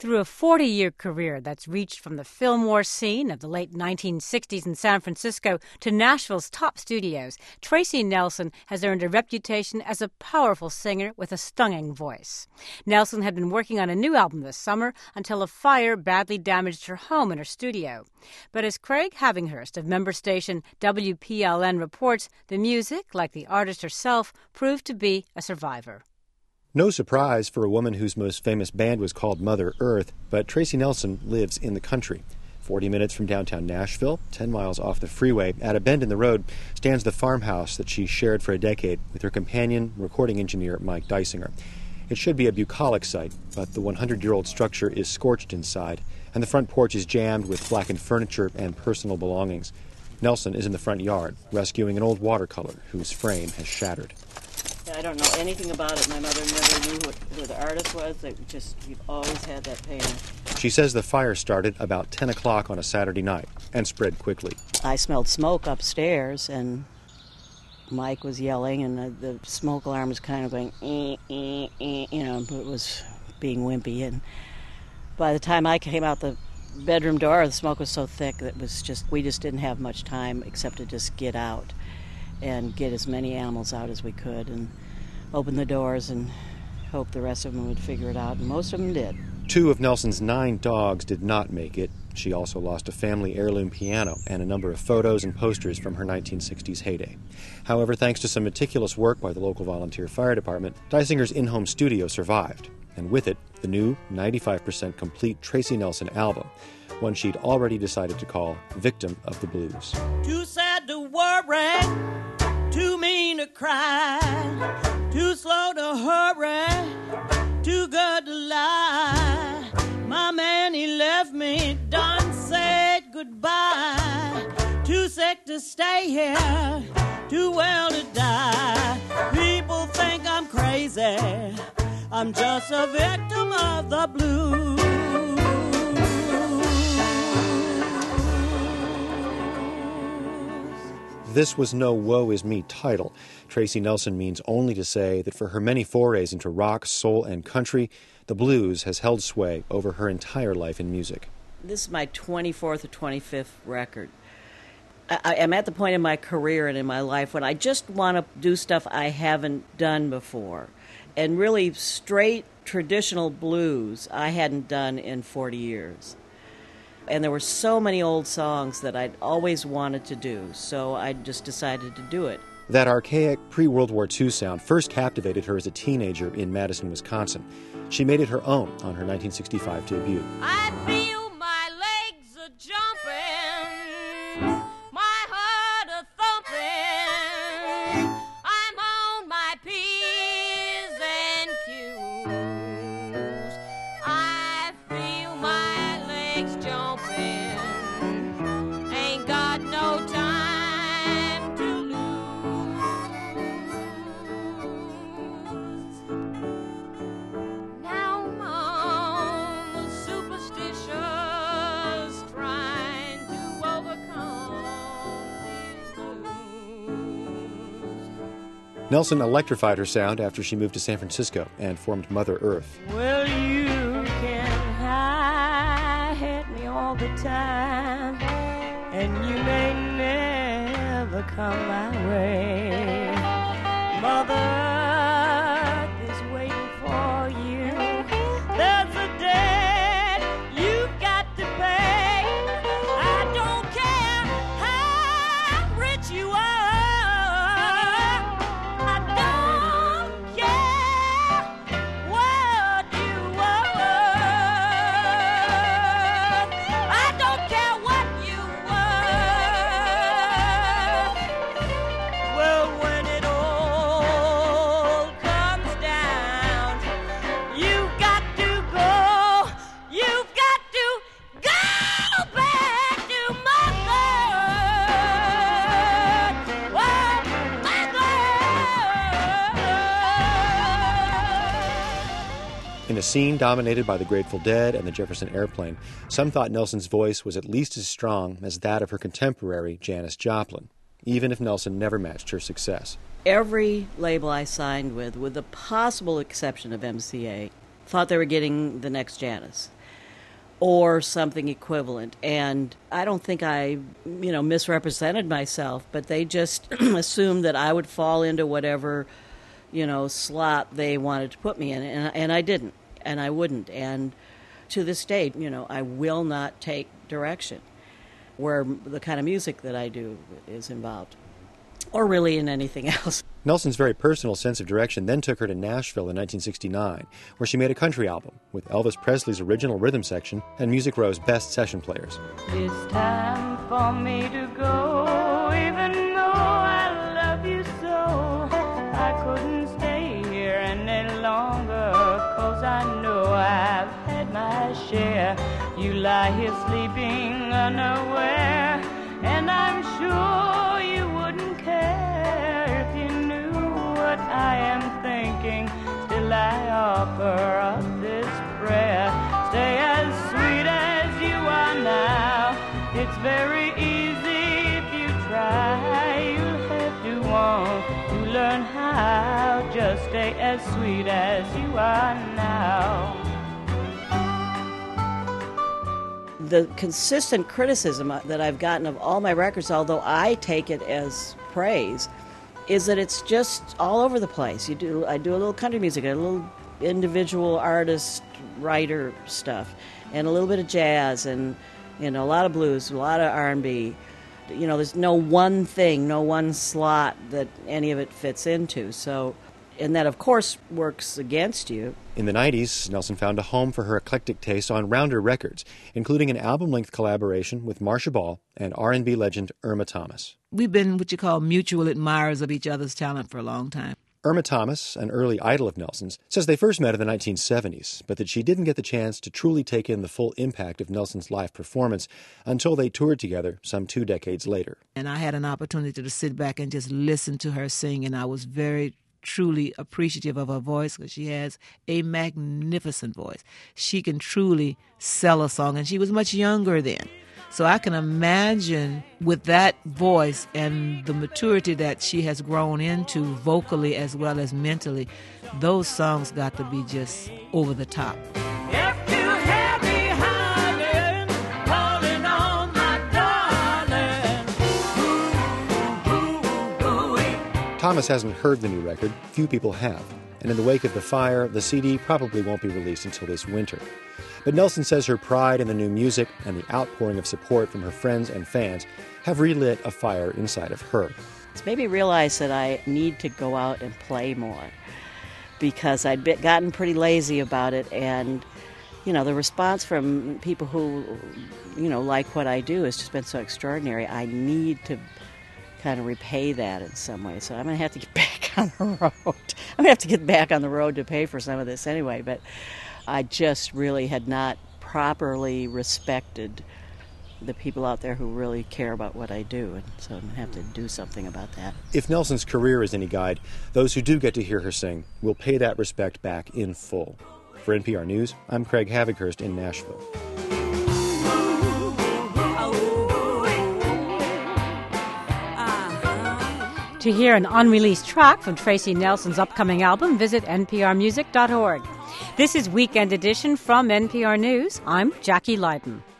Through a 40-year career that's reached from the Fillmore scene of the late 1960s in San Francisco to Nashville's top studios, Tracy Nelson has earned a reputation as a powerful singer with a stunning voice. Nelson had been working on a new album this summer until a fire badly damaged her home and her studio. But as Craig Havinghurst of member station WPLN reports, the music, like the artist herself, proved to be a survivor. No surprise for a woman whose most famous band was called Mother Earth, but Tracy Nelson lives in the country. 40 minutes from downtown Nashville, 10 miles off the freeway, at a bend in the road, stands the farmhouse that she shared for a decade with her companion, recording engineer Mike Dysinger. It should be a bucolic site, but the 100-year-old structure is scorched inside, and the front porch is jammed with blackened furniture and personal belongings. Nelson is in the front yard, rescuing an old watercolor whose frame has shattered. I don't know anything about it. My mother never knew who the artist was. We've always had that painting. She says the fire started about 10 o'clock on a Saturday night and spread quickly. I smelled smoke upstairs, and Mike was yelling, and the smoke alarm was kind of going, it was being wimpy. And by the time I came out the bedroom door, the smoke was so thick that we just didn't have much time except to just get out and get as many animals out as we could and open the doors and hope the rest of them would figure it out, and most of them did. 2 of Nelson's 9 dogs did not make it. She also lost a family heirloom piano and a number of photos and posters from her 1960s heyday. However, thanks to some meticulous work by the local volunteer fire department, Dysinger's in-home studio survived, and with it, the new 95% complete Tracy Nelson album, one she'd already decided to call Victim of the Blues. Too sad to worry, too mean to cry, too slow to hurry, too good to lie. My man, he left me, done said goodbye. Too sick to stay here, too well to die. People think I'm crazy, I'm just a victim of the blues. This was no woe is me title. Tracy Nelson means only to say that for her many forays into rock, soul, and country, the blues has held sway over her entire life in music. This is my 24th or 25th record. I'm at the point in my career and in my life when I just want to do stuff I haven't done before. And really straight traditional blues I hadn't done in 40 years. And there were so many old songs that I'd always wanted to do, so I just decided to do it. That archaic pre-World War II sound first captivated her as a teenager in Madison, Wisconsin. She made it her own on her 1965 debut. I feel my legs a jumping, my heart a thumping, I'm on my P's and Q's. I feel my legs jumping, ain't got no time to lose. Now I'm superstitious, trying to overcome these blues. Nelson electrified her sound after she moved to San Francisco and formed Mother Earth. Well, you can hide me all the time, and you may never come my way. Mother Earth is waiting for you. There's a debt you've got to pay. I don't care how rich you are. I don't care what you are. I don't care what you are. Well, when it all comes down, you've got to go. You've got to go back to Mother. Oh, Mother. In a scene dominated by the Grateful Dead and the Jefferson Airplane, some thought Nelson's voice was at least as strong as that of her contemporary Janis Joplin, even if Nelson never matched her success. Every label I signed with the possible exception of MCA, thought they were getting the next Janis. or something equivalent. And I don't think I, misrepresented myself, but they just assumed that I would fall into whatever, slot they wanted to put me in. And I didn't, and I wouldn't. And to this day, I will not take direction where the kind of music that I do is involved, or really in anything else. Nelson's very personal sense of direction then took her to Nashville in 1969, where she made a country album with Elvis Presley's original rhythm section and Music Row's best session players. It's time for me to go, even though I love you so. I couldn't stay here any longer, 'cause I know I've had my share. You lie here sleeping unaware, and I'm sure you wouldn't care if you knew what I am thinking. Still I offer up this prayer. Stay as sweet as you are now. It's very easy if you try. You'll have to want to learn how. Just stay as sweet as you are now. The consistent criticism that I've gotten of all my records, although I take it as praise, is that it's just all over the place. I do a little country music, a little individual artist, writer stuff, and a little bit of jazz, and a lot of blues, a lot of R&B. There's no one thing, no one slot that any of it fits into. So, and that, of course, works against you. In the 90s, Nelson found a home for her eclectic taste on Rounder Records, including an album-length collaboration with Marcia Ball and R&B legend Irma Thomas. We've been what you call mutual admirers of each other's talent for a long time. Irma Thomas, an early idol of Nelson's, says they first met in the 1970s, but that she didn't get the chance to truly take in the full impact of Nelson's live performance until they toured together some 2 decades later. And I had an opportunity to sit back and just listen to her sing, and I was very truly appreciative of her voice, because she has a magnificent voice. She can truly sell a song, and she was much younger then. So I can imagine with that voice and the maturity that she has grown into vocally as well as mentally, those songs got to be just over the top. Thomas hasn't heard the new record. Few people have. And in the wake of the fire, the CD probably won't be released until this winter. But Nelson says her pride in the new music and the outpouring of support from her friends and fans have relit a fire inside of her. It's made me realize that I need to go out and play more, because I'd gotten pretty lazy about it, and the response from people who like what I do has just been so extraordinary. I need to kind of repay that in some way. So I'm going to have to get back on the road. I'm going to have to get back on the road to pay for some of this anyway, but I just really had not properly respected the people out there who really care about what I do, and so I'm going to have to do something about that. If Nelson's career is any guide, those who do get to hear her sing will pay that respect back in full. For NPR News, I'm Craig Havighurst in Nashville. To hear an unreleased track from Tracy Nelson's upcoming album, visit nprmusic.org. This is Weekend Edition from NPR News. I'm Jackie Leiden.